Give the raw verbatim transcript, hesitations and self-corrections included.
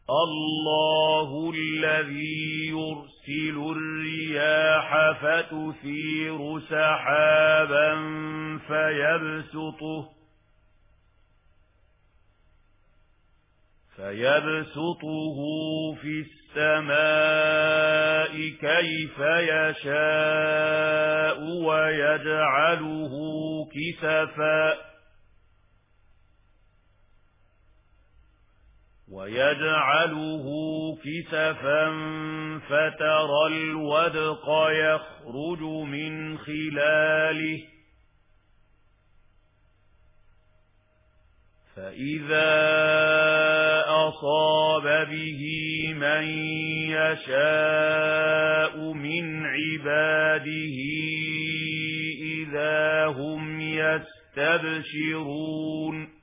الله الذي يرسل الرياح فتثير سحابا فيبسطه فيبسطه في السماء كيف يشاء ويجعله كسفا ويجعله كسفا فترى الودق يخرج من خلاله فإذا أصاب به من يشاء من عباده إذا هم يستبشرون